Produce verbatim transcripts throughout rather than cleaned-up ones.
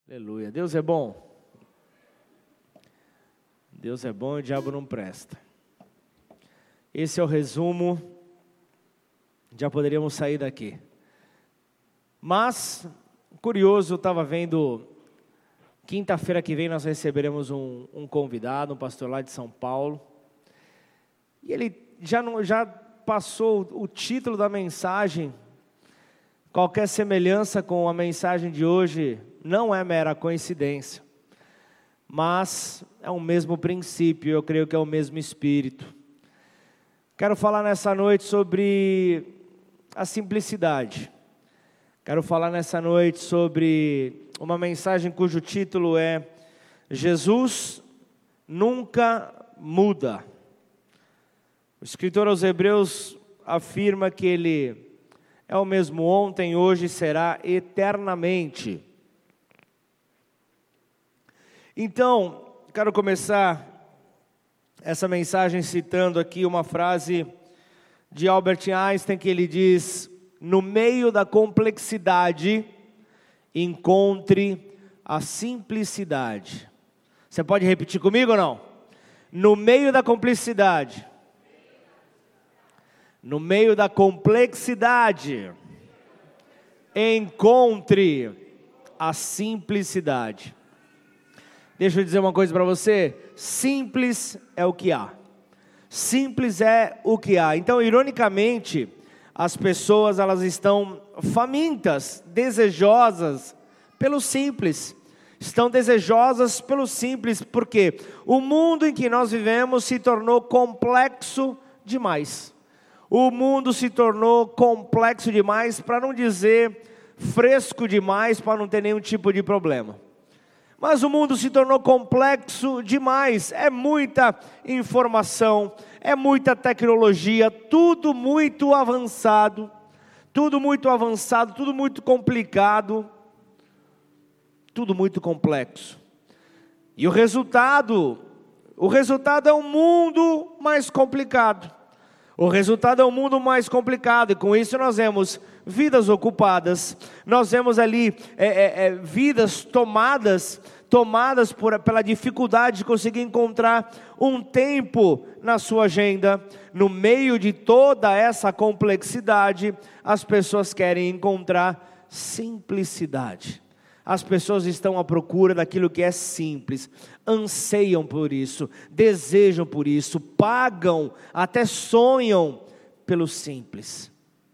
Aleluia. Deus é bom. Deus é bom e o diabo não presta. Esse é o resumo. Já poderíamos sair daqui. Mas, curioso, eu estava vendo, quinta-feira que vem nós receberemos um, um convidado, um pastor lá de São Paulo. E ele já, não, já passou o título da mensagem. Qualquer semelhança com a mensagem de hoje não é mera coincidência, mas é o mesmo princípio, eu creio que é o mesmo espírito. Quero falar nessa noite sobre a simplicidade. Quero falar nessa noite sobre uma mensagem cujo título é Jesus nunca muda. O escritor aos Hebreus afirma que ele é o mesmo ontem, hoje e será eternamente. Então, quero começar essa mensagem citando aqui uma frase de Albert Einstein que ele diz: no meio da complexidade, encontre a simplicidade. Você pode repetir comigo ou não? No meio da complexidade, no meio da complexidade, encontre a simplicidade. Deixa eu dizer uma coisa para você, simples é o que há. Simples é o que há. Então, ironicamente, as pessoas elas estão famintas, desejosas pelo simples. Estão desejosas pelo simples, porque o mundo em que nós vivemos se tornou complexo demais. O mundo se tornou complexo demais, para não dizer fresco demais, para não ter nenhum tipo de problema. Mas o mundo se tornou complexo demais, é muita informação, é muita tecnologia, tudo muito avançado, tudo muito avançado, tudo muito complicado, tudo muito complexo. E o resultado, o resultado é um mundo mais complicado. O resultado é um mundo mais complicado, e com isso nós vemos vidas ocupadas, nós vemos ali é, é, é, vidas tomadas, tomadas por, pela dificuldade de conseguir encontrar um tempo na sua agenda. No meio de toda essa complexidade, as pessoas querem encontrar simplicidade. As pessoas estão à procura daquilo que é simples, anseiam por isso, desejam por isso, pagam, até sonham pelo simples.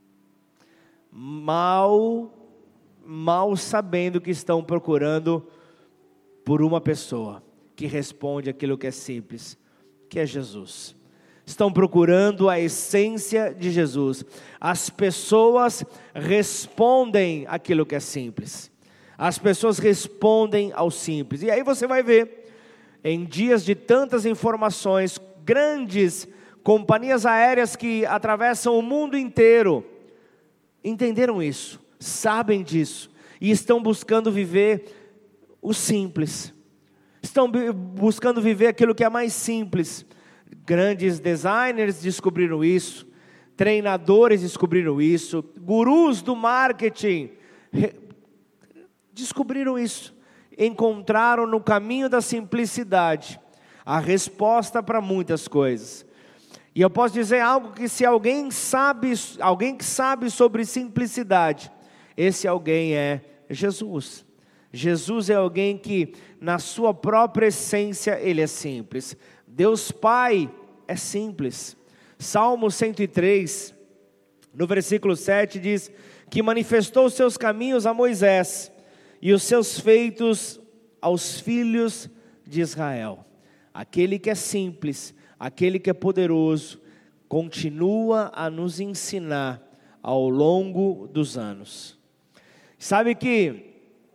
Mal, mal sabendo que estão procurando por uma pessoa que responde aquilo que é simples, que é Jesus. Estão procurando a essência de Jesus. As pessoas respondem aquilo que é simples. As pessoas respondem ao simples. E aí você vai ver, em dias de tantas informações, grandes companhias aéreas que atravessam o mundo inteiro, entenderam isso, sabem disso, e estão buscando viver o simples. Estão buscando viver aquilo que é mais simples. Grandes designers descobriram isso, treinadores descobriram isso, gurus do marketing descobriram isso, encontraram no caminho da simplicidade a resposta para muitas coisas. E eu posso dizer algo que se alguém sabe, alguém que sabe sobre simplicidade, esse alguém é Jesus. Jesus é alguém que na sua própria essência ele é simples. Deus Pai é simples. Salmo cento e três, no versículo sete diz que manifestou os seus caminhos a Moisés e os seus feitos aos filhos de Israel. Aquele que é simples, aquele que é poderoso, continua a nos ensinar ao longo dos anos. Sabe que,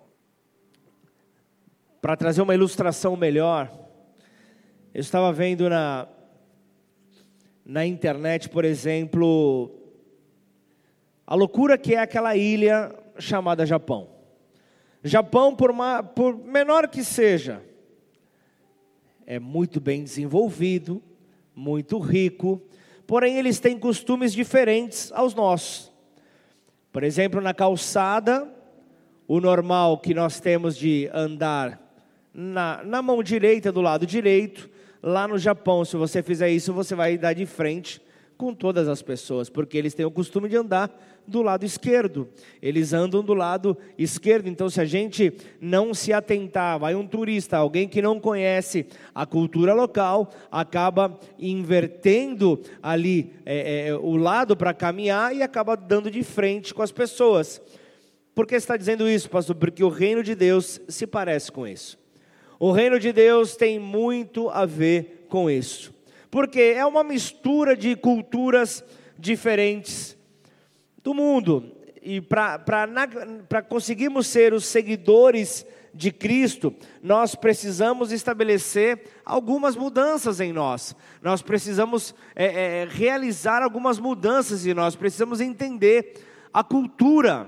para trazer uma ilustração melhor, eu estava vendo na, na internet, por exemplo, a loucura que é aquela ilha chamada Japão. Japão, por, uma, por menor que seja, é muito bem desenvolvido, muito rico, porém eles têm costumes diferentes aos nossos. Por exemplo, na calçada, o normal que nós temos de andar na, na mão direita, do lado direito. Lá no Japão, se você fizer isso, você vai dar de frente com todas as pessoas, porque eles têm o costume de andar do lado esquerdo. Eles andam do lado esquerdo. Então, se a gente não se atentar, vai um turista, alguém que não conhece a cultura local, acaba invertendo ali é, é, o lado para caminhar e acaba dando de frente com as pessoas. Por que você está dizendo isso, pastor? Porque o reino de Deus se parece com isso. O reino de Deus tem muito a ver com isso. Porque é uma mistura de culturas diferentes do mundo. E para conseguirmos ser os seguidores de Cristo, nós precisamos estabelecer algumas mudanças em nós. Nós precisamos é, é, realizar algumas mudanças em nós. Precisamos entender a cultura.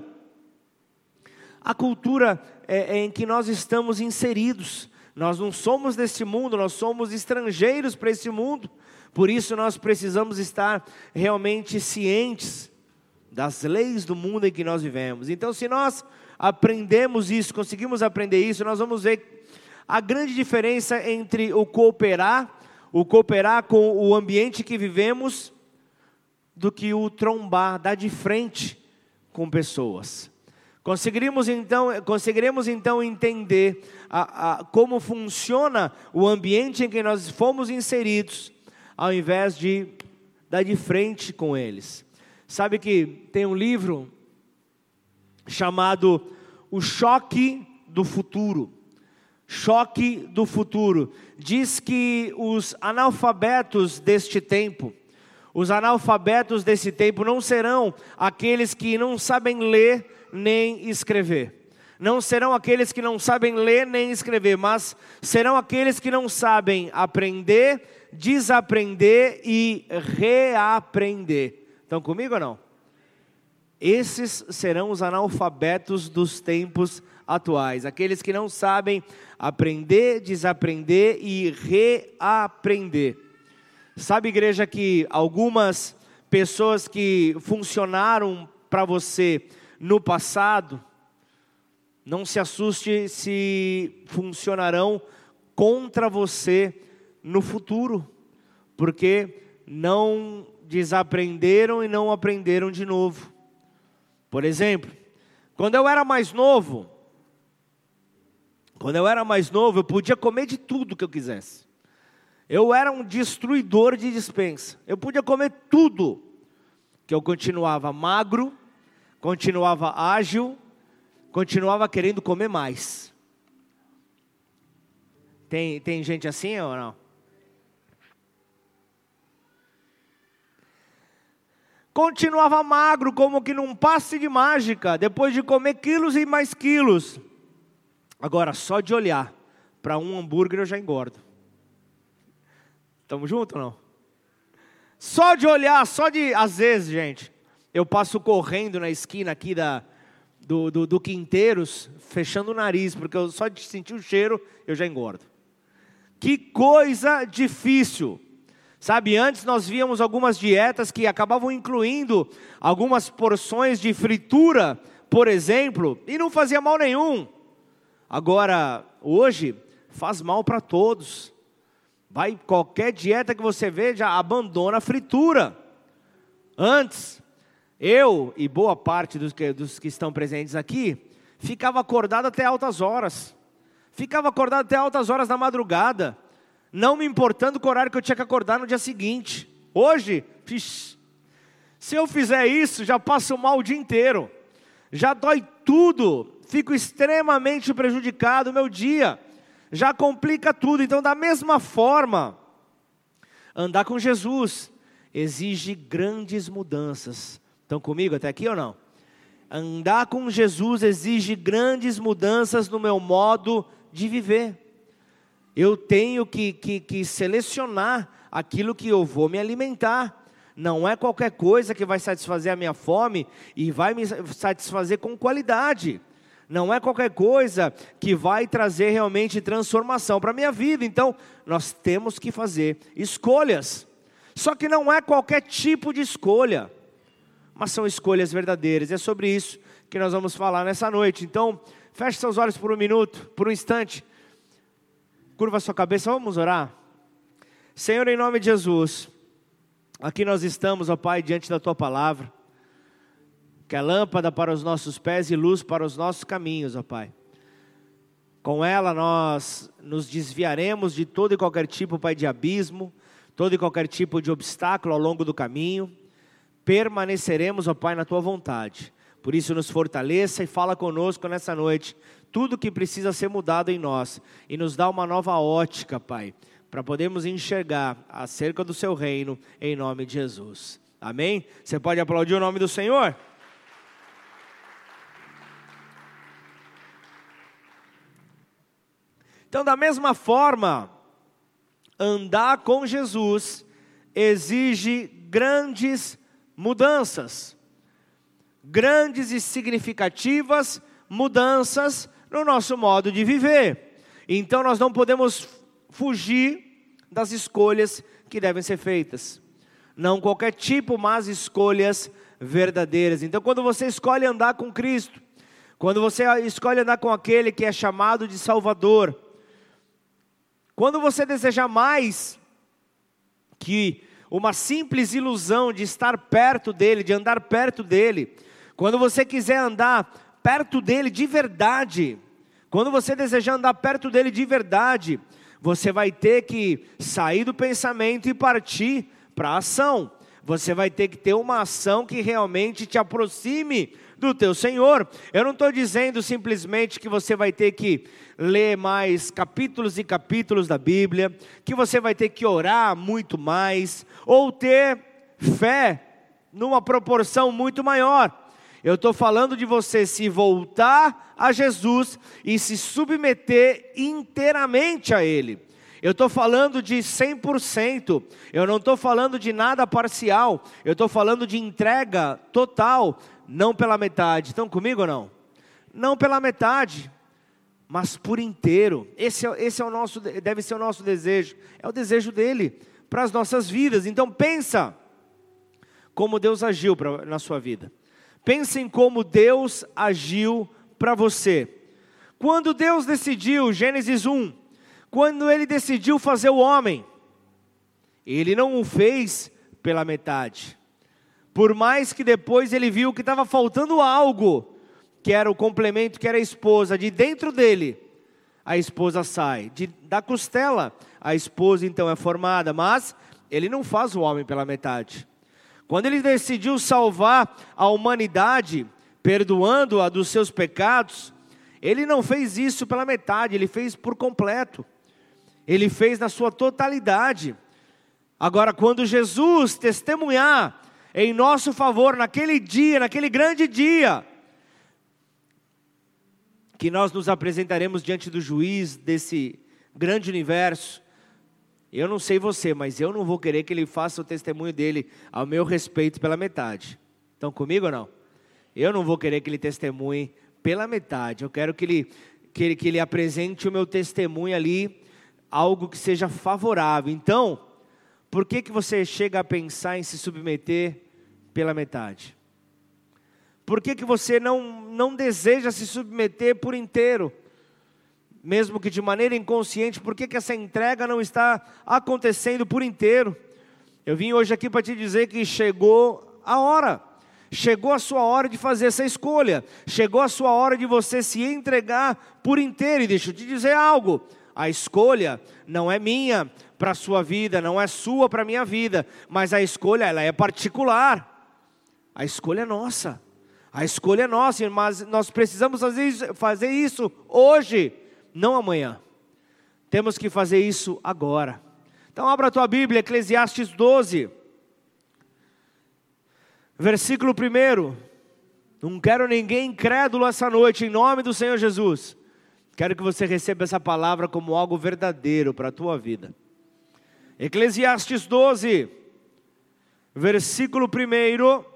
A cultura é, é em que nós estamos inseridos. Nós não somos desse mundo, nós somos estrangeiros para esse mundo. Por isso nós precisamos estar realmente cientes das leis do mundo em que nós vivemos. Então, se nós aprendemos isso, conseguimos aprender isso, nós vamos ver a grande diferença entre o cooperar, o cooperar com o ambiente que vivemos, do que o trombar, dar de frente com pessoas. Conseguiremos então, conseguiremos então entender a, a, como funciona o ambiente em que nós fomos inseridos, ao invés de dar de frente com eles. Sabe que tem um livro chamado O Choque do Futuro. Choque do Futuro. Diz que os analfabetos deste tempo, os analfabetos desse tempo não serão aqueles que não sabem ler nem escrever. Não serão aqueles que não sabem ler nem escrever, mas serão aqueles que não sabem aprender, desaprender e reaprender. Estão comigo ou não? Esses serão os analfabetos dos tempos atuais. Aqueles que não sabem aprender, desaprender e reaprender. Sabe, igreja, que algumas pessoas que funcionaram para você no passado, não se assuste se funcionarão contra você no futuro, porque não desaprenderam e não aprenderam de novo. Por exemplo, quando eu era mais novo, quando eu era mais novo, eu podia comer de tudo que eu quisesse. Eu era um destruidor de despensa. Eu podia comer tudo, que eu continuava magro, continuava ágil, continuava querendo comer mais. Tem, tem gente assim ou não? Continuava magro, como que num passe de mágica, depois de comer quilos e mais quilos. Agora, só de olhar para um hambúrguer eu já engordo. Estamos juntos ou não? Só de olhar, só de... Às vezes, gente, eu passo correndo na esquina aqui da, do, do, do Quinteiros, fechando o nariz, porque eu, só de sentir o cheiro, eu já engordo. Que coisa difícil. Sabe, antes nós víamos algumas dietas que acabavam incluindo algumas porções de fritura, por exemplo, e não fazia mal nenhum. Agora, hoje, faz mal para todos. Vai, qualquer dieta que você vê, já abandona a fritura. Antes, eu e boa parte dos que, dos que estão presentes aqui, ficava acordado até altas horas. Ficava acordado até altas horas da madrugada, não me importando com o horário que eu tinha que acordar no dia seguinte. Hoje, fixe, se eu fizer isso, já passo mal o dia inteiro. Já dói tudo, fico extremamente prejudicado no meu dia. Já complica tudo. Então, da mesma forma, andar com Jesus exige grandes mudanças. Estão comigo até aqui ou não? Andar com Jesus exige grandes mudanças no meu modo de viver. Eu tenho que, que, que selecionar aquilo que eu vou me alimentar. Não é qualquer coisa que vai satisfazer a minha fome e vai me satisfazer com qualidade. Não é qualquer coisa que vai trazer realmente transformação para a minha vida. Então, nós temos que fazer escolhas. Só que não é qualquer tipo de escolha, mas são escolhas verdadeiras. É sobre isso que nós vamos falar nessa noite. Então, feche seus olhos por um minuto, por um instante. Curva sua cabeça, vamos orar. Senhor, em nome de Jesus, aqui nós estamos, ó Pai, diante da Tua palavra, que é lâmpada para os nossos pés e luz para os nossos caminhos, ó Pai. Com ela nós nos desviaremos de todo e qualquer tipo, Pai, de abismo, todo e qualquer tipo de obstáculo ao longo do caminho. Permaneceremos, ó Pai, na Tua vontade. Por isso nos fortaleça e fala conosco nessa noite, tudo que precisa ser mudado em nós. E nos dá uma nova ótica, Pai, para podermos enxergar acerca do Seu reino, em nome de Jesus. Amém? Você pode aplaudir o nome do Senhor? Então, da mesma forma, andar com Jesus exige grandes mudanças, grandes e significativas mudanças no nosso modo de viver. Então, nós não podemos fugir das escolhas que devem ser feitas. Não qualquer tipo, mas escolhas verdadeiras. Então, quando você escolhe andar com Cristo, quando você escolhe andar com aquele que é chamado de Salvador, quando você deseja mais que uma simples ilusão de estar perto dele, de andar perto dele, quando você quiser andar perto dele de verdade, quando você desejar andar perto dele de verdade, você vai ter que sair do pensamento e partir para a ação. Você vai ter que ter uma ação que realmente te aproxime do teu Senhor. Eu não estou dizendo simplesmente que você vai ter que ler mais capítulos e capítulos da Bíblia, que você vai ter que orar muito mais, ou ter fé numa proporção muito maior. Eu estou falando de você se voltar a Jesus e se submeter inteiramente a Ele. Eu estou falando de cem por cento, eu não estou falando de nada parcial, eu estou falando de entrega total, não pela metade. Estão comigo ou não? Não pela metade, mas por inteiro. Esse, é, esse é o nosso, deve ser o nosso desejo, é o desejo dele para as nossas vidas. Então pensa como Deus agiu pra, na sua vida. Pensa em como Deus agiu para você. Quando Deus decidiu, Gênesis um, quando Ele decidiu fazer o homem, Ele não o fez pela metade. Por mais que depois Ele viu que estava faltando algo, que era o complemento, que era a esposa, de dentro dele, a esposa sai. De, da costela, a esposa então é formada, mas Ele não faz o homem pela metade. Quando Ele decidiu salvar a humanidade, perdoando-a dos seus pecados, Ele não fez isso pela metade, Ele fez por completo. Ele fez na sua totalidade. Agora, quando Jesus testemunhar em nosso favor, naquele dia, naquele grande dia, que nós nos apresentaremos diante do juiz desse grande universo, eu não sei você, mas eu não vou querer que ele faça o testemunho dele ao meu respeito pela metade. Estão comigo ou não? Eu não vou querer que ele testemunhe pela metade. Eu quero que ele, que ele, que ele apresente o meu testemunho ali, algo que seja favorável. Então, por que que você chega a pensar em se submeter pela metade? Por que que você não, não deseja se submeter por inteiro? Mesmo que de maneira inconsciente, por que que essa entrega não está acontecendo por inteiro? Eu vim hoje aqui para te dizer que chegou a hora. Chegou a sua hora de fazer essa escolha. Chegou a sua hora de você se entregar por inteiro. E deixa eu te dizer algo. A escolha não é minha para a sua vida, não é sua para a minha vida, mas a escolha ela é particular. A escolha é nossa. A escolha é nossa, mas nós precisamos fazer isso, fazer isso hoje, não amanhã. Temos que fazer isso agora. Então abra a tua Bíblia, Eclesiastes doze, versículo um. Não quero ninguém incrédulo essa noite, em nome do Senhor Jesus. Quero que você receba essa palavra como algo verdadeiro para a tua vida. Eclesiastes doze, versículo um,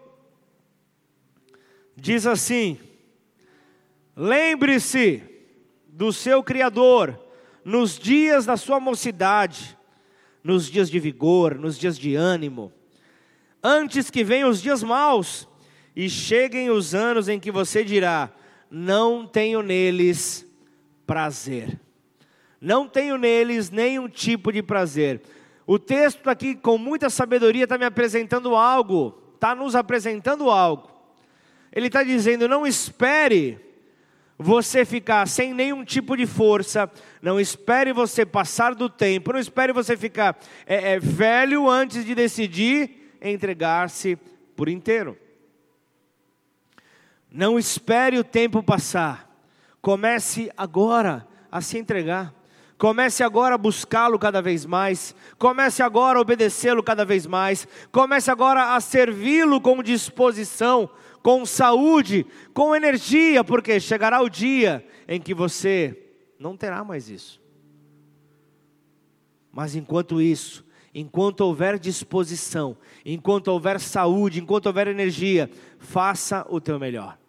diz assim: lembre-se do seu Criador nos dias da sua mocidade, nos dias de vigor, nos dias de ânimo, antes que venham os dias maus e cheguem os anos em que você dirá: não tenho neles prazer. Não tenho neles nenhum tipo de prazer. O texto aqui, com muita sabedoria, está me apresentando algo, está nos apresentando algo. Ele está dizendo: não espere você ficar sem nenhum tipo de força, não espere você passar do tempo, não espere você ficar é, é, velho antes de decidir entregar-se por inteiro. Não espere o tempo passar, comece agora a se entregar. Comece agora a buscá-lo cada vez mais. Comece agora a obedecê-lo cada vez mais. Comece agora a servi-lo com disposição, com saúde, com energia, porque chegará o dia em que você não terá mais isso. Mas enquanto isso, enquanto houver disposição, enquanto houver saúde, enquanto houver energia, faça o teu melhor.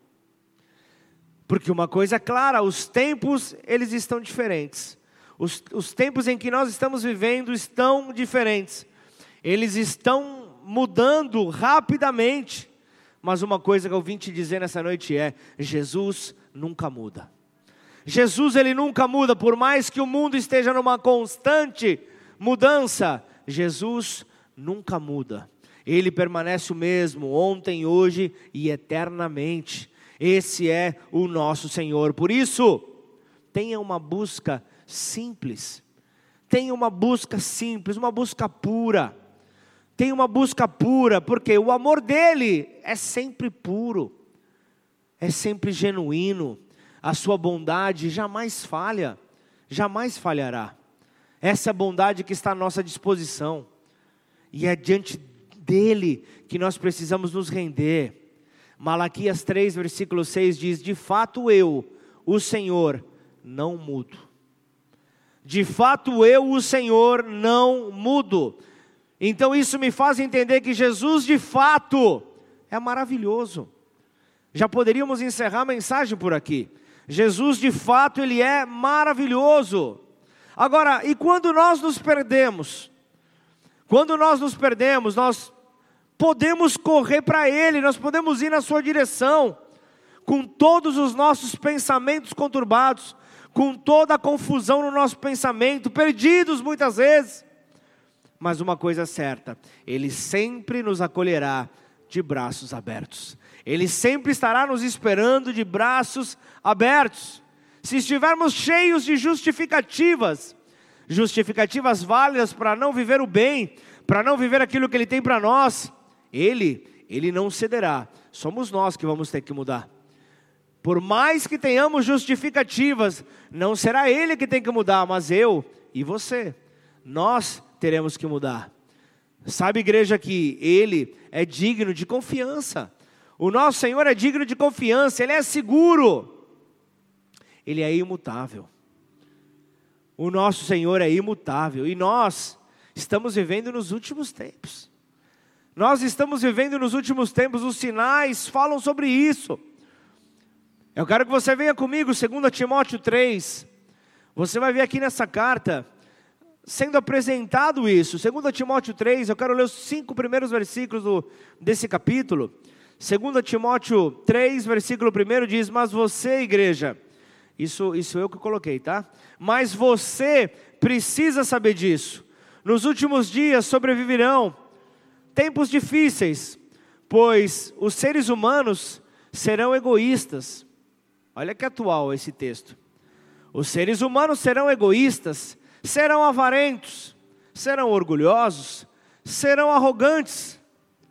Porque uma coisa é clara, os tempos, eles estão diferentes. Os, os tempos em que nós estamos vivendo estão diferentes. Eles estão mudando rapidamente. Mas uma coisa que eu vim te dizer nessa noite é: Jesus nunca muda. Jesus, ele nunca muda, por mais que o mundo esteja numa constante mudança, Jesus nunca muda. Ele permanece o mesmo, ontem, hoje e eternamente. Esse é o nosso Senhor. Por isso, tenha uma busca simples. Tenha uma busca simples, uma busca pura. Tenha uma busca pura, porque o amor dele é sempre puro, é sempre genuíno. A sua bondade jamais falha, jamais falhará. Essa bondade que está à nossa disposição. E é diante dele que nós precisamos nos render. Malaquias três, versículo seis diz: de fato eu, o Senhor, não mudo. De fato eu, o Senhor, não mudo. Então isso me faz entender que Jesus de fato é maravilhoso. Já poderíamos encerrar a mensagem por aqui. Jesus de fato, ele é maravilhoso. Agora, e quando nós nos perdemos? Quando nós nos perdemos, nós podemos correr para Ele, nós podemos ir na sua direção, com todos os nossos pensamentos conturbados, com toda a confusão no nosso pensamento, perdidos muitas vezes. Mas uma coisa é certa, Ele sempre nos acolherá de braços abertos. Ele sempre estará nos esperando de braços abertos. Se estivermos cheios de justificativas, justificativas válidas para não viver o bem, para não viver aquilo que Ele tem para nós, Ele, Ele não cederá. Somos nós que vamos ter que mudar. Por mais que tenhamos justificativas, não será Ele que tem que mudar, mas eu e você. Nós teremos que mudar. Sabe, igreja, que Ele é digno de confiança. O nosso Senhor é digno de confiança, Ele é seguro. Ele é imutável. O nosso Senhor é imutável. E nós estamos vivendo nos últimos tempos. Nós estamos vivendo nos últimos tempos, os sinais falam sobre isso. Eu quero que você venha comigo, dois Timóteo três. Você vai ver aqui nessa carta sendo apresentado isso. dois Timóteo três, eu quero ler os cinco primeiros versículos do, desse capítulo. dois Timóteo três, versículo um diz: mas você, igreja, isso, isso eu que coloquei, tá? Mas você precisa saber disso. Nos últimos dias sobreviverão tempos difíceis, pois os seres humanos serão egoístas. Olha que atual esse texto. Os seres humanos serão egoístas, serão avarentos, serão orgulhosos, serão arrogantes,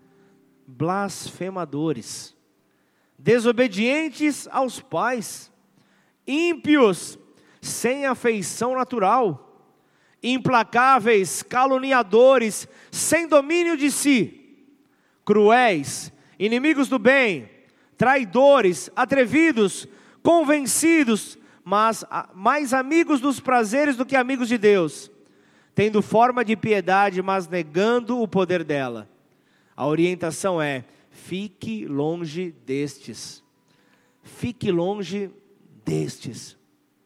blasfemadores, desobedientes aos pais, ímpios, sem afeição natural, implacáveis, caluniadores, sem domínio de si, cruéis, inimigos do bem, traidores, atrevidos, convencidos, mas mais amigos dos prazeres do que amigos de Deus, tendo forma de piedade, mas negando o poder dela. A orientação é: fique longe destes. Fique longe destes.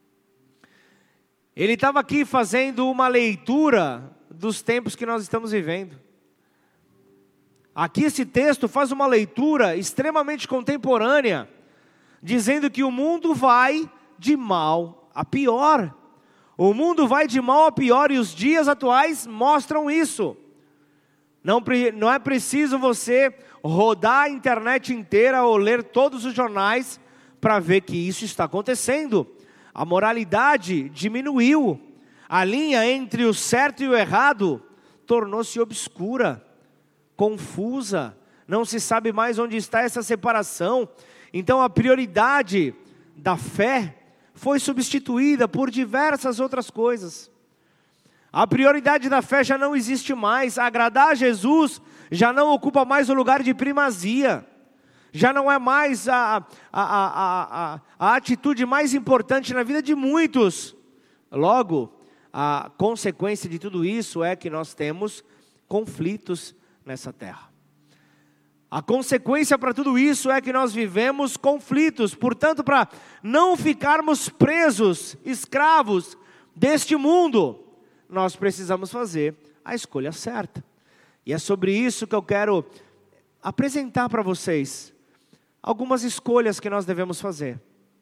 Ele estava aqui fazendo uma leitura dos tempos que nós estamos vivendo. Aqui esse texto faz uma leitura extremamente contemporânea, dizendo que o mundo vai de mal a pior. O mundo vai de mal a pior e os dias atuais mostram isso. Não, não é preciso você rodar a internet inteira ou ler todos os jornais para ver que isso está acontecendo. A moralidade diminuiu. A linha entre o certo e o errado tornou-se obscura, confusa. Não se sabe mais onde está essa separação. Então a prioridade da fé foi substituída por diversas outras coisas. A prioridade da fé já não existe mais. Agradar a Jesus já não ocupa mais o lugar de primazia. Já não é mais a, a, a, a, a atitude mais importante na vida de muitos. Logo, a consequência de tudo isso é que nós temos conflitos nessa terra. A consequência para tudo isso é que nós vivemos conflitos. Portanto, para não ficarmos presos, escravos deste mundo, nós precisamos fazer a escolha certa. E é sobre isso que eu quero apresentar para vocês algumas escolhas que nós devemos fazer.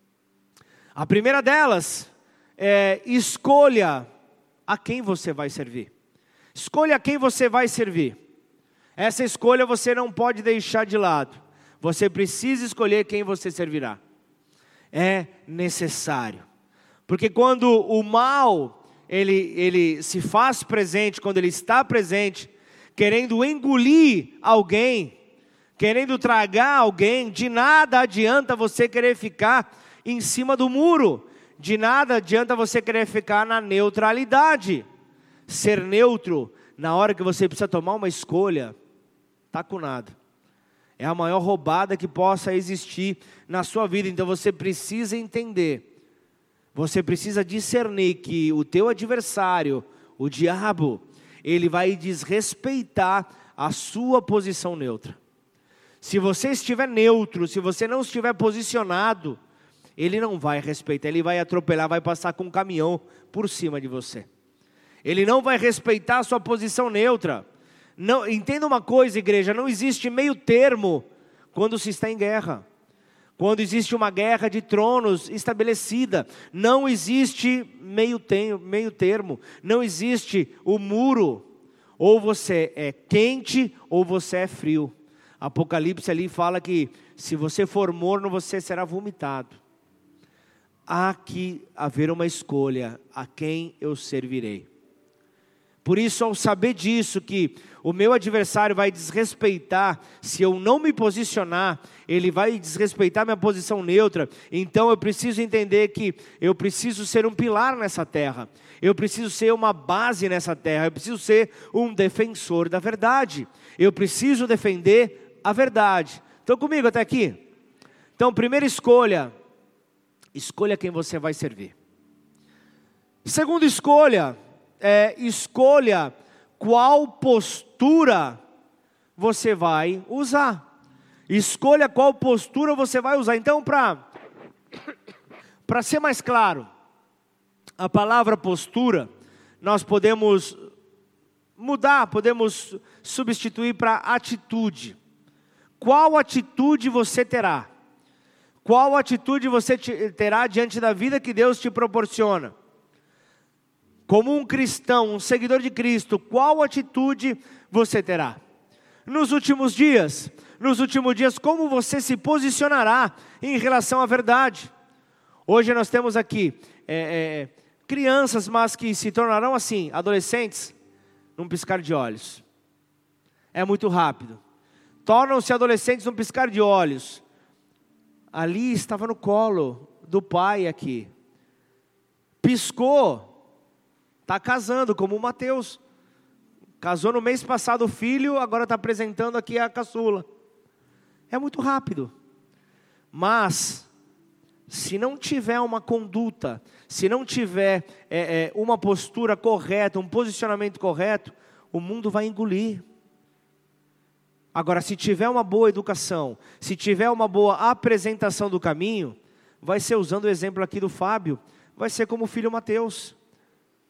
A primeira delas é: escolha a quem você vai servir. Escolha a quem você vai servir. Essa escolha você não pode deixar de lado. Você precisa escolher quem você servirá. É necessário. Porque quando o mal, ele, ele se faz presente, quando ele está presente, querendo engolir alguém, querendo tragar alguém, de nada adianta você querer ficar em cima do muro. De nada adianta você querer ficar na neutralidade. Ser neutro na hora que você precisa tomar uma escolha, está com nada. É a maior roubada que possa existir na sua vida. Então você precisa entender, você precisa discernir que o teu adversário, o diabo, ele vai desrespeitar a sua posição neutra. Se você estiver neutro, se você não estiver posicionado, ele não vai respeitar, ele vai atropelar, vai passar com um caminhão por cima de você. Ele não vai respeitar a sua posição neutra. Não, entenda uma coisa, igreja, não existe meio termo quando se está em guerra. Quando existe uma guerra de tronos estabelecida, não existe meio, tem, meio termo, não existe o muro. Ou você é quente ou você é frio. Apocalipse ali fala que se você for morno, você será vomitado. Há que haver uma escolha, a quem eu servirei. Por isso, ao saber disso, que o meu adversário vai desrespeitar, se eu não me posicionar, ele vai desrespeitar minha posição neutra. Então eu preciso entender que eu preciso ser um pilar nessa terra. Eu preciso ser uma base nessa terra. Eu preciso ser um defensor da verdade. Eu preciso defender a verdade. Estão comigo até aqui? Então, primeira escolha, escolha quem você vai servir. Segunda escolha, É, escolha qual postura você vai usar. Escolha qual postura você vai usar. Então, para para ser mais claro, a palavra postura, nós podemos mudar, podemos substituir para atitude. Qual atitude você terá? Qual atitude você terá diante da vida que Deus te proporciona? Como um cristão, um seguidor de Cristo, qual atitude você terá? Nos últimos dias, nos últimos dias, como você se posicionará em relação à verdade? Hoje nós temos aqui é, é, crianças, mas que se tornarão assim, adolescentes, num piscar de olhos. É muito rápido. Tornam-se adolescentes num piscar de olhos. Ali estava no colo do pai aqui. Piscou. Está casando, como o Mateus. Casou no mês passado o filho, agora está apresentando aqui a caçula. É muito rápido. Mas, se não tiver uma conduta, se não tiver é, é, uma postura correta, um posicionamento correto, o mundo vai engolir. Agora, se tiver uma boa educação, se tiver uma boa apresentação do caminho, vai ser, usando o exemplo aqui do Fábio, vai ser como o filho Mateus.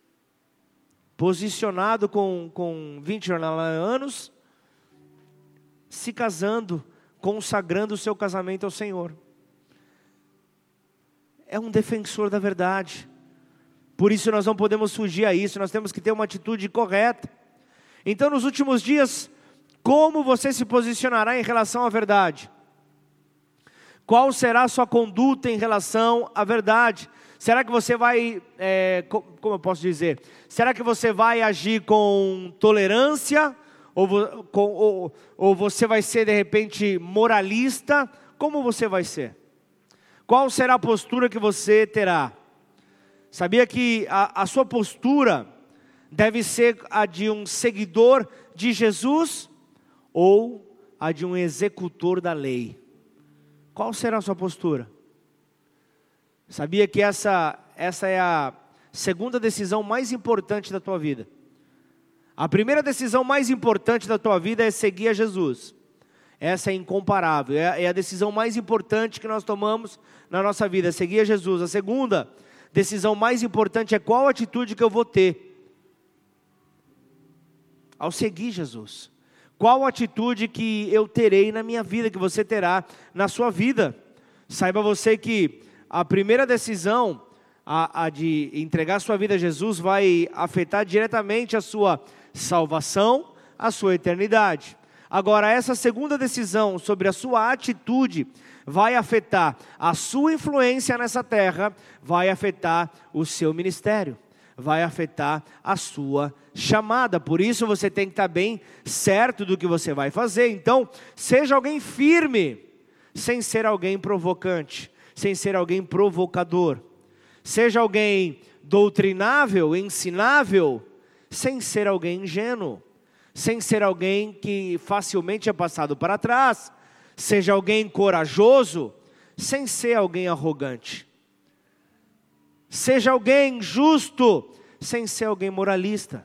Posicionado com, com vinte anos, se casando, consagrando o seu casamento ao Senhor. É um defensor da verdade. Por isso nós não podemos fugir a isso, nós temos que ter uma atitude correta. Então, nos últimos dias, como você se posicionará em relação à verdade? Qual será a sua conduta em relação à verdade? Será que você vai, é, como eu posso dizer? Será que você vai agir com tolerância? Ou, com, ou, ou você vai ser de repente moralista? Como você vai ser? Qual será a postura que você terá? Sabia que a, a sua postura deve ser a de um seguidor de Jesus ou a de um executor da lei? Qual será a sua postura? Sabia que essa, essa é a segunda decisão mais importante da tua vida? A primeira decisão mais importante da tua vida é seguir a Jesus. Essa é incomparável, é, é a decisão mais importante que nós tomamos na nossa vida, é seguir a Jesus. A segunda decisão mais importante é qual atitude que eu vou ter ao seguir Jesus. Qual atitude que eu terei na minha vida, que você terá na sua vida. Saiba você que a primeira decisão, a, a de entregar sua vida a Jesus, vai afetar diretamente a sua salvação, a sua eternidade. Agora, essa segunda decisão sobre a sua atitude vai afetar a sua influência nessa terra, vai afetar o seu ministério, vai afetar a sua chamada. Por isso você tem que estar bem certo do que você vai fazer. Então, seja alguém firme, sem ser alguém provocante, sem ser alguém provocador. Seja alguém doutrinável, ensinável, sem ser alguém ingênuo, sem ser alguém que facilmente é passado para trás. Seja alguém corajoso, sem ser alguém arrogante. Seja alguém justo, sem ser alguém moralista.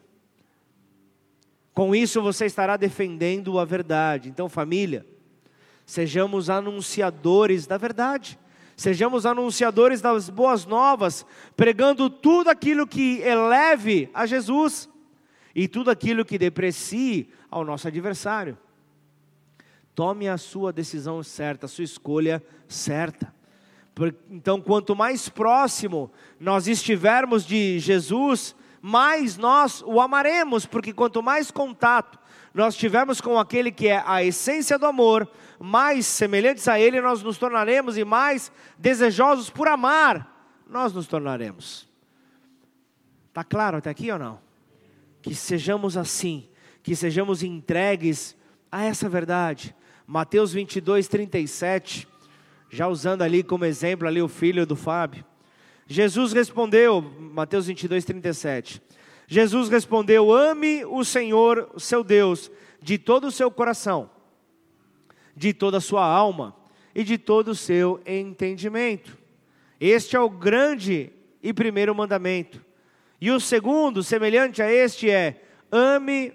Com isso você estará defendendo a verdade. Então, família, sejamos anunciadores da verdade. Sejamos anunciadores das boas novas, pregando tudo aquilo que eleve a Jesus e tudo aquilo que deprecie ao nosso adversário. Tome a sua decisão certa, a sua escolha certa. Então, quanto mais próximo nós estivermos de Jesus, mais nós o amaremos, porque quanto mais contato nós tivermos com aquele que é a essência do amor, mais semelhantes a Ele nós nos tornaremos, e mais desejosos por amar nós nos tornaremos. Está claro até aqui ou não? Que sejamos assim, que sejamos entregues a essa verdade. Mateus vinte e dois, trinta e sete, já usando ali como exemplo ali o filho do Fábio. Jesus respondeu, Mateus vinte e dois, trinta e sete. Jesus respondeu: ame o Senhor, o seu Deus, de todo o seu coração, de toda a sua alma e de todo o seu entendimento. Este é o grande e primeiro mandamento. E o segundo, semelhante a este, é: ame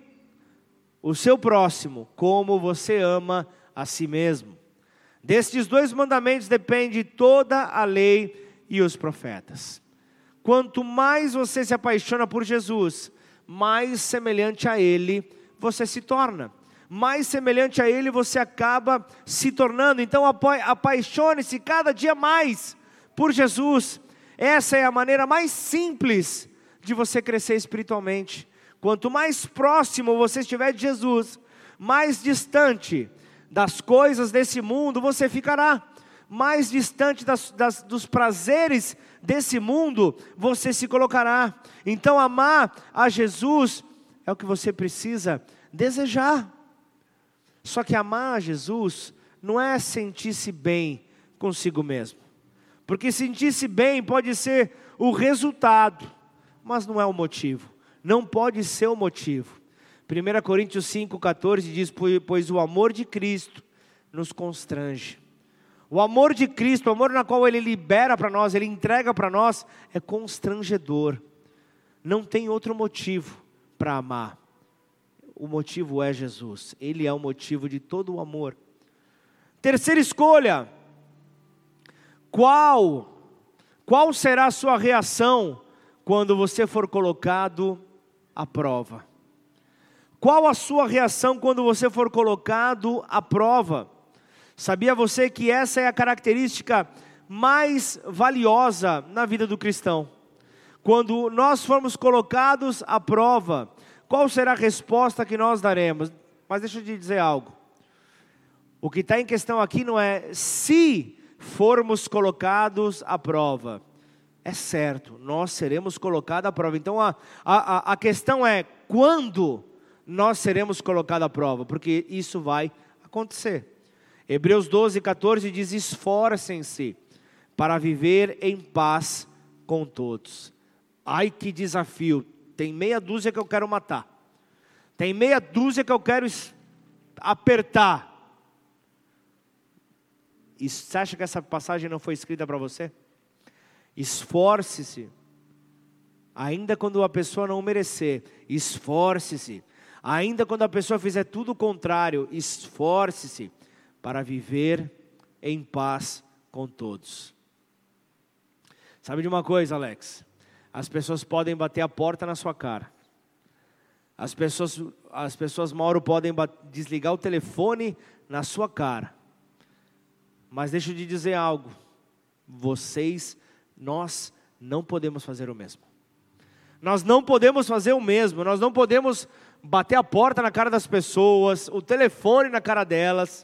o seu próximo como você ama a si mesmo. Destes dois mandamentos depende toda a lei e os profetas. Quanto mais você se apaixona por Jesus, mais semelhante a Ele você se torna. Mais semelhante a Ele você acaba se tornando. Então apaixone-se cada dia mais por Jesus. Essa é a maneira mais simples de você crescer espiritualmente. Quanto mais próximo você estiver de Jesus, mais distante das coisas desse mundo você ficará. Mais distante das, das, dos prazeres desse mundo você se colocará. Então amar a Jesus é o que você precisa desejar. Só que amar a Jesus não é sentir-se bem consigo mesmo. Porque sentir-se bem pode ser o resultado, mas não é o motivo. Não pode ser o motivo. primeira Coríntios cinco, quatorze diz: pois o amor de Cristo nos constrange. O amor de Cristo, o amor na qual Ele libera para nós, Ele entrega para nós, é constrangedor. Não tem outro motivo para amar. O motivo é Jesus. Ele é o motivo de todo o amor. Terceira escolha. Qual, qual será a sua reação quando você for colocado à prova? Qual a sua reação quando você for colocado à prova? Sabia você que essa é a característica mais valiosa na vida do cristão? Quando nós formos colocados à prova, qual será a resposta que nós daremos? Mas deixa eu te dizer algo. O que está em questão aqui não é se formos colocados à prova. É certo, nós seremos colocados à prova. Então a, a, a questão é quando nós seremos colocados à prova, porque isso vai acontecer. Hebreus doze, quatorze diz: esforcem-se para viver em paz com todos. Ai, que desafio! Tem meia dúzia que eu quero matar, tem meia dúzia que eu quero apertar. E você acha que essa passagem não foi escrita para você? Esforce-se, ainda quando a pessoa não merecer, esforce-se. Ainda quando a pessoa fizer tudo o contrário, esforce-se para viver em paz com todos. Sabe de uma coisa, Alex? As pessoas podem bater a porta na sua cara. As pessoas, as pessoas Mauro, podem desligar o telefone na sua cara. Mas deixa eu te dizer algo. Vocês, nós não podemos fazer o mesmo. Nós não podemos fazer o mesmo. Nós não podemos bater a porta na cara das pessoas, o telefone na cara delas.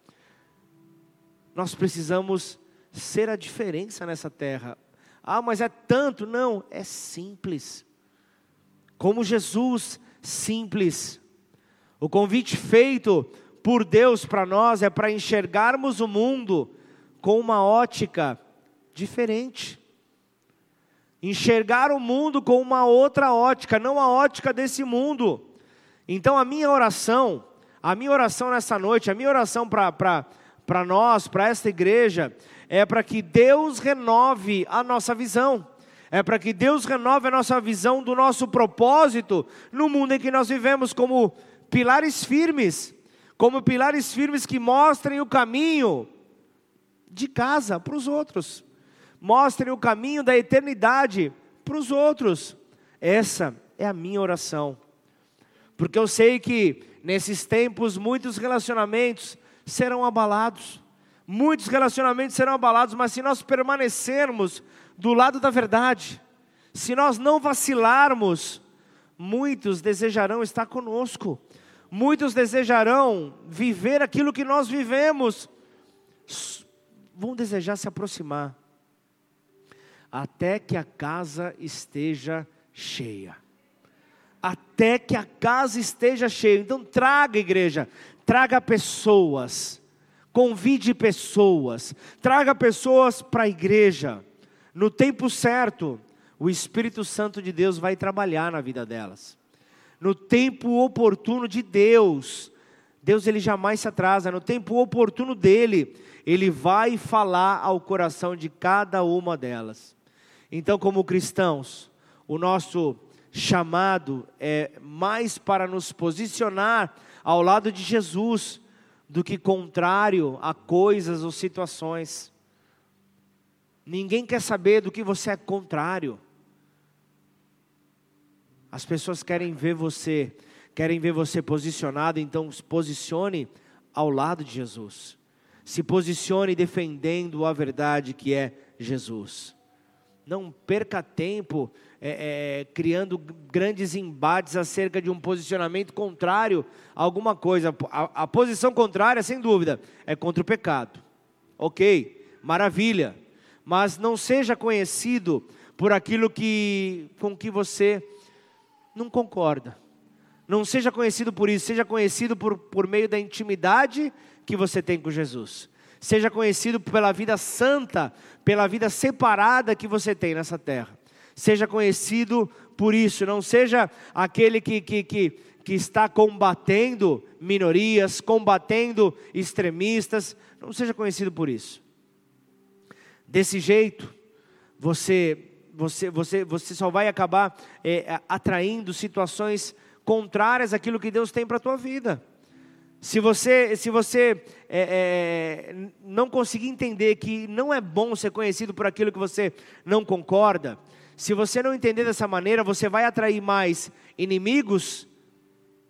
Nós precisamos ser a diferença nessa terra. Ah, mas é tanto. Não, é simples. Como Jesus, simples. O convite feito por Deus para nós é para enxergarmos o mundo com uma ótica diferente. Enxergar o mundo com uma outra ótica, não a ótica desse mundo. Então a minha oração, a minha oração nessa noite, a minha oração para para nós, para esta igreja, é para que Deus renove a nossa visão. É para que Deus renove a nossa visão do nosso propósito no mundo em que nós vivemos, como pilares firmes, como pilares firmes que mostrem o caminho de casa para os outros, mostrem o caminho da eternidade para os outros. Essa é a minha oração, porque eu sei que nesses tempos muitos relacionamentos serão abalados, muitos relacionamentos serão abalados, mas se nós permanecermos do lado da verdade, se nós não vacilarmos, muitos desejarão estar conosco, muitos desejarão viver aquilo que nós vivemos, vão desejar se aproximar, até que a casa esteja cheia, até que a casa esteja cheia. Então traga, igreja, traga pessoas, convide pessoas, traga pessoas para a igreja. No tempo certo, o Espírito Santo de Deus vai trabalhar na vida delas. No tempo oportuno de Deus, Deus ele jamais se atrasa, no tempo oportuno dele, ele vai falar ao coração de cada uma delas. Então, como cristãos, o nosso chamado é mais para nos posicionar ao lado de Jesus, do que contrário a coisas ou situações. Ninguém quer saber do que você é contrário. As pessoas querem ver você, querem ver você posicionado, então se posicione ao lado de Jesus. Se posicione defendendo a verdade que é Jesus. Não perca tempo é, é, criando grandes embates acerca de um posicionamento contrário a alguma coisa. A, a posição contrária, sem dúvida, é contra o pecado. Ok, maravilha. Mas não seja conhecido por aquilo que, com que você não concorda. Não seja conhecido por isso, seja conhecido por, por meio da intimidade que você tem com Jesus. Seja conhecido pela vida santa, pela vida separada que você tem nessa terra. Seja conhecido por isso, não seja aquele que, que, que, que está combatendo minorias, combatendo extremistas, não seja conhecido por isso. Desse jeito, você, você, você, você só vai acabar é, atraindo situações contrárias àquilo que Deus tem para a tua vida. Se você, se você é, é, não conseguir entender que não é bom ser conhecido por aquilo que você não concorda, se você não entender dessa maneira, você vai atrair mais inimigos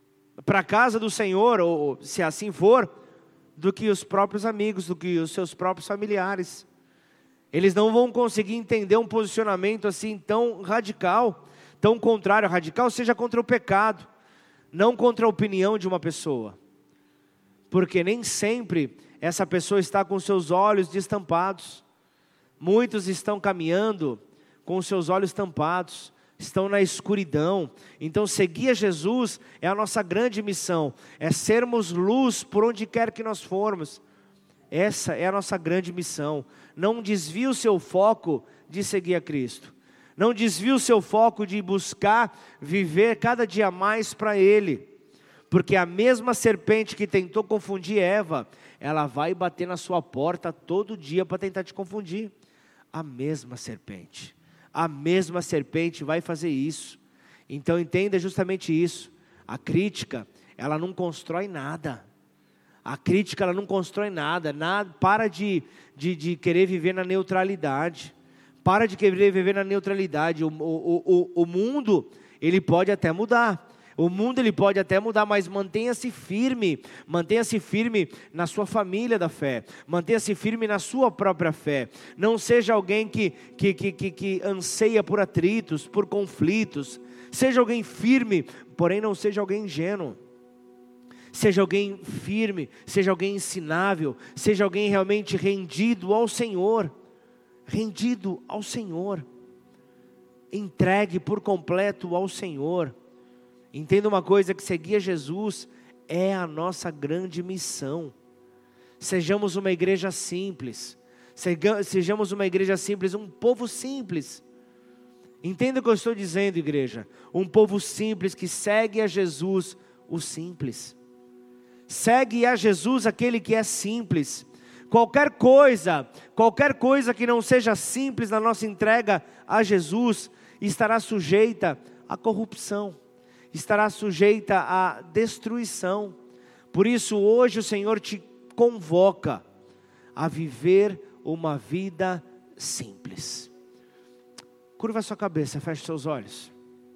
para a casa do Senhor, ou se assim for, do que os próprios amigos, do que os seus próprios familiares. Eles não vão conseguir entender um posicionamento assim tão radical, tão contrário. Radical seja contra o pecado, não contra a opinião de uma pessoa. Porque nem sempre essa pessoa está com seus olhos destampados. Muitos estão caminhando com os seus olhos tampados, estão na escuridão. Então seguir a Jesus é a nossa grande missão, é sermos luz por onde quer que nós formos. Essa é a nossa grande missão. Não desvie o seu foco de seguir a Cristo. Não desvie o seu foco de buscar viver cada dia mais para Ele. Porque a mesma serpente que tentou confundir Eva, ela vai bater na sua porta todo dia para tentar te confundir. A mesma serpente. A mesma serpente vai fazer isso. Então entenda justamente isso. A crítica, ela não constrói nada. A crítica, ela não constrói nada. nada para de, de, de querer viver na neutralidade. Para de querer viver na neutralidade. O, o, o, o mundo, ele pode até mudar. O mundo ele pode até mudar, mas mantenha-se firme. Mantenha-se firme na sua família da fé. Mantenha-se firme na sua própria fé. Não seja alguém que, que, que, que, que anseia por atritos, por conflitos. Seja alguém firme, porém não seja alguém ingênuo. Seja alguém firme, seja alguém ensinável, seja alguém realmente rendido ao Senhor. Rendido ao Senhor. Entregue por completo ao Senhor. Entenda uma coisa, que seguir a Jesus é a nossa grande missão. Sejamos uma igreja simples. Sejamos uma igreja simples, um povo simples. Entenda o que eu estou dizendo, igreja. Um povo simples que segue a Jesus, o simples. Segue a Jesus aquele que é simples. Qualquer coisa, qualquer coisa que não seja simples na nossa entrega a Jesus, estará sujeita à corrupção. Estará sujeita à destruição. Por isso hoje o Senhor te convoca a viver uma vida simples. Curva a sua cabeça, feche seus olhos.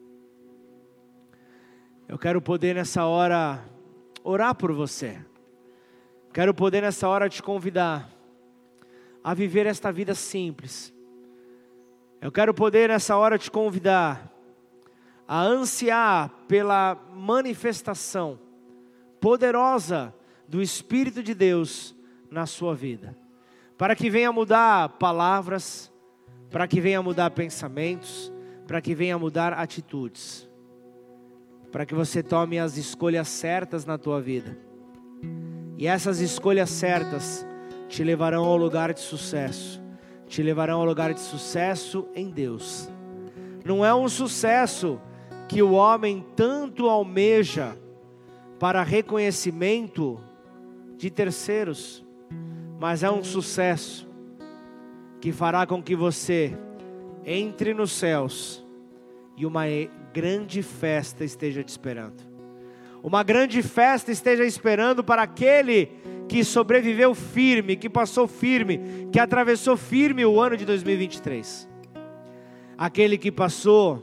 Eu quero poder nessa hora orar por você. Quero poder nessa hora te convidar a viver esta vida simples. Eu quero poder nessa hora te convidar a ansiar pela manifestação poderosa do Espírito de Deus na sua vida. Para que venha mudar palavras, para que venha mudar pensamentos, para que venha mudar atitudes. Para que você tome as escolhas certas na tua vida. E essas escolhas certas te levarão ao lugar de sucesso. Te levarão ao lugar de sucesso em Deus. Não é um sucesso que o homem tanto almeja para reconhecimento de terceiros, mas é um sucesso que fará com que você entre nos céus e uma grande festa esteja te esperando. Uma grande festa esteja esperando para aquele que sobreviveu firme, que passou firme, que atravessou firme o ano de dois mil e vinte e três. Aquele que passou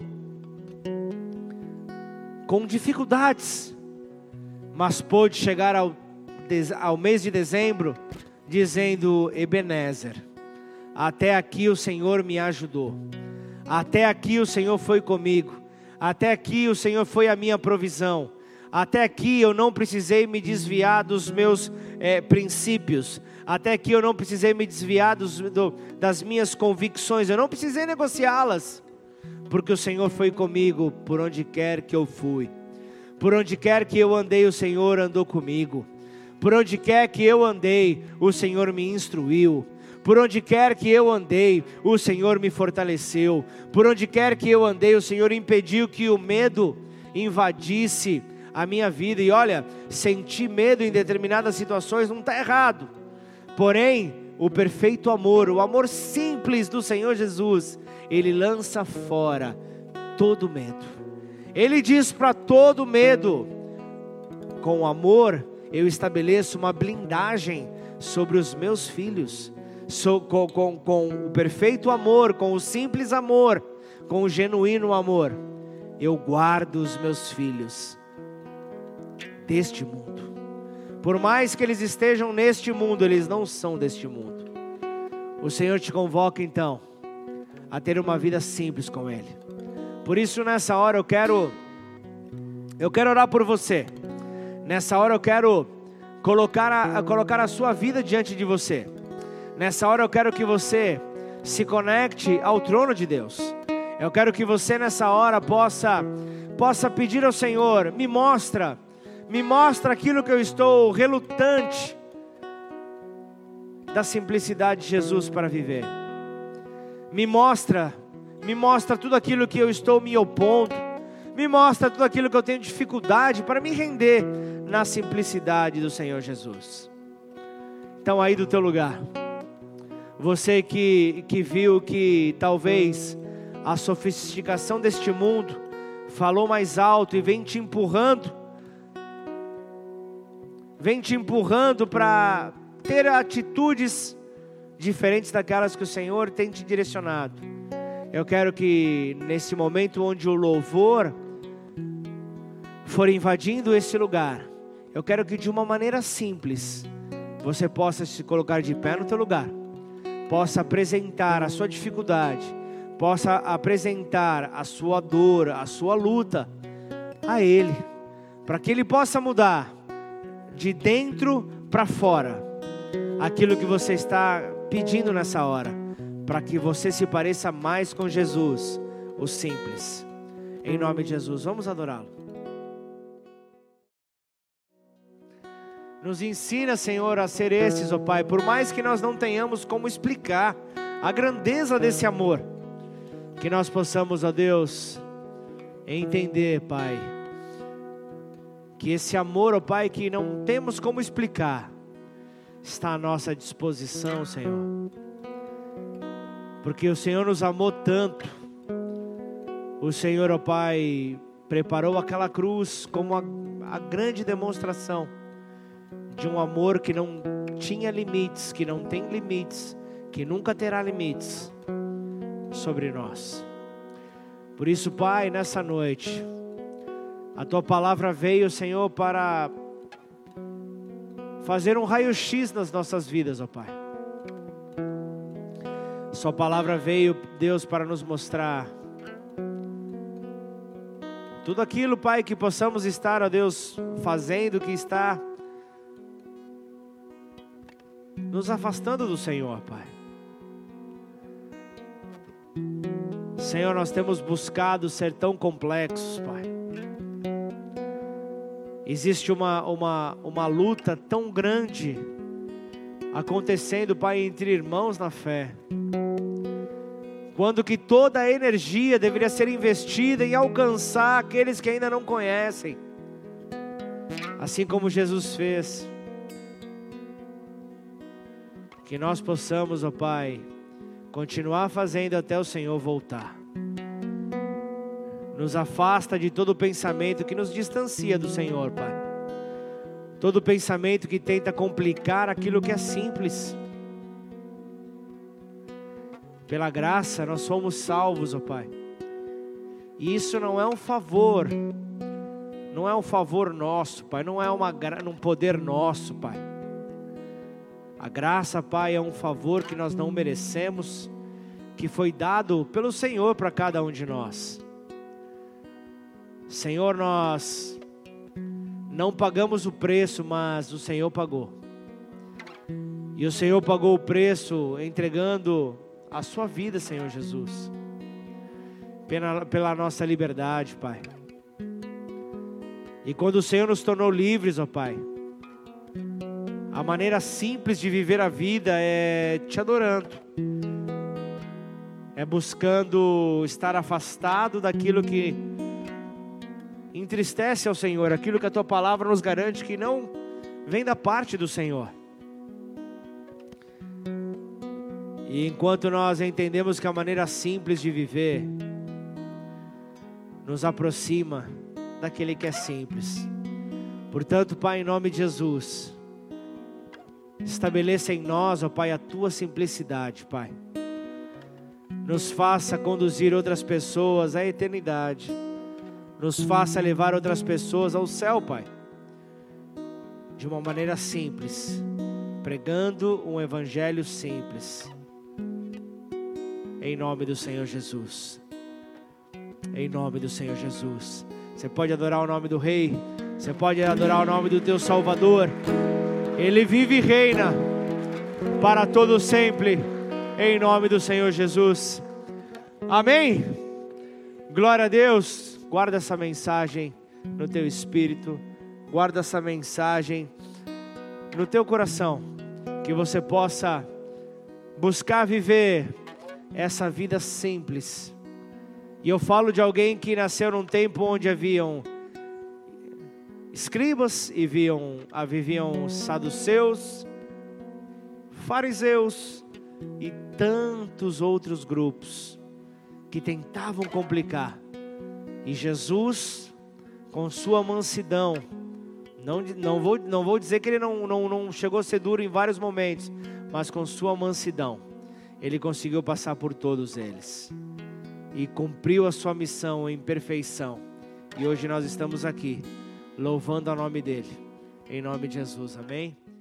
com dificuldades, mas pôde chegar ao, ao mês de dezembro dizendo: Ebenezer, até aqui o Senhor me ajudou, até aqui o Senhor foi comigo, até aqui o Senhor foi a minha provisão, até aqui eu não precisei me desviar dos meus é, princípios, até aqui eu não precisei me desviar dos, do, das minhas convicções, eu não precisei negociá-las, porque o Senhor foi comigo por onde quer que eu fui. Por onde quer que eu andei, o Senhor andou comigo. Por onde quer que eu andei, o Senhor me instruiu. Por onde quer que eu andei, o Senhor me fortaleceu. Por onde quer que eu andei, o Senhor impediu que o medo invadisse a minha vida. E olha, sentir medo em determinadas situações não está errado. Porém, o perfeito amor, o amor simples do Senhor Jesus, Ele lança fora todo medo. Ele diz para todo medo: com amor eu estabeleço uma blindagem sobre os meus filhos. So, com, com, com o perfeito amor, com o simples amor, com o genuíno amor, eu guardo os meus filhos. deste mundo. Por mais que eles estejam neste mundo, eles não são deste mundo. O Senhor te convoca então a ter uma vida simples com Ele. Por isso nessa hora eu quero, eu quero orar por você. Nessa hora eu quero colocar a, colocar a sua vida diante de você. Nessa hora eu quero que você se conecte ao trono de Deus. Eu quero que você nessa hora possa, possa pedir ao Senhor, me mostra, me mostra aquilo que eu estou relutante da simplicidade de Jesus para viver. Me mostra, me mostra tudo aquilo que eu estou me opondo. Me mostra tudo aquilo que eu tenho dificuldade para me render na simplicidade do Senhor Jesus. Então aí do teu lugar, você que, que viu que talvez a sofisticação deste mundo falou mais alto e vem te empurrando, vem te empurrando para ter atitudes diferentes daquelas que o Senhor tem te direcionado. Eu quero que nesse momento onde o louvor for invadindo esse lugar, eu quero que de uma maneira simples, você possa se colocar de pé no teu lugar, possa apresentar a sua dificuldade, possa apresentar a sua dor, a sua luta a Ele, para que Ele possa mudar de dentro para fora aquilo que você está pedindo nessa hora, para que você se pareça mais com Jesus, o simples. Em nome de Jesus, vamos adorá-lo. Nos ensina, Senhor, a ser esses, ó Pai, por mais que nós não tenhamos como explicar a grandeza desse amor, que nós possamos, ó Deus, entender, Pai, que esse amor, ó Pai, que não temos como explicar, está à nossa disposição, Senhor, porque o Senhor nos amou tanto. O Senhor, ó Pai, preparou aquela cruz como a, a grande demonstração de um amor que não tinha limites, que não tem limites, que nunca terá limites sobre nós. Por isso, Pai, nessa noite, a Tua palavra veio, Senhor, para fazer um raio-x nas nossas vidas, ó Pai. Sua palavra veio, Deus, para nos mostrar tudo aquilo, Pai, que possamos estar, ó Deus, fazendo, que está nos afastando do Senhor, Pai. Senhor, nós temos buscado ser tão complexos, Pai. Existe uma, uma, uma luta tão grande acontecendo, Pai, entre irmãos na fé, quando que toda a energia deveria ser investida em alcançar aqueles que ainda não conhecem, assim como Jesus fez. Que nós possamos, ó Pai, continuar fazendo até o Senhor voltar. Nos afasta de todo pensamento que nos distancia do Senhor, Pai. Todo pensamento que tenta complicar aquilo que é simples. Pela graça nós somos salvos, ó Pai. E isso não é um favor, não é um favor nosso, Pai. Não é uma, um poder nosso, Pai. A graça, Pai, é um favor que nós não merecemos, que foi dado pelo Senhor para cada um de nós. Senhor, nós não pagamos o preço, mas o Senhor pagou. E o Senhor pagou o preço entregando a sua vida, Senhor Jesus, pela, pela nossa liberdade, Pai. E quando o Senhor nos tornou livres, ó Pai, a maneira simples de viver a vida é te adorando, é buscando estar afastado daquilo que entristece ao Senhor, aquilo que a Tua palavra nos garante que não vem da parte do Senhor. E enquanto nós entendemos que a maneira simples de viver nos aproxima daquele que é simples, portanto, Pai, em nome de Jesus, estabeleça em nós, ó Pai, a Tua simplicidade, Pai. Nos faça conduzir outras pessoas à eternidade. Nos faça levar outras pessoas ao céu, Pai. de uma maneira simples, pregando um evangelho simples. Em nome do Senhor Jesus. Em nome do Senhor Jesus. Você pode adorar o nome do Rei. Você pode adorar o nome do teu Salvador. Ele vive e reina para todo sempre. Em nome do Senhor Jesus. Amém. Glória a Deus. Guarda essa mensagem no teu espírito. Guarda essa mensagem no teu coração. Que você possa buscar viver essa vida simples. E eu falo de alguém que nasceu num tempo onde haviam escribas e viam, viviam saduceus, fariseus e tantos outros grupos que tentavam complicar. E Jesus, com sua mansidão, não, não, vou, não vou dizer que ele não, não, não chegou a ser duro em vários momentos, mas com sua mansidão, ele conseguiu passar por todos eles. E cumpriu a sua missão em perfeição. E hoje nós estamos aqui, louvando o nome dele. Em nome de Jesus, amém?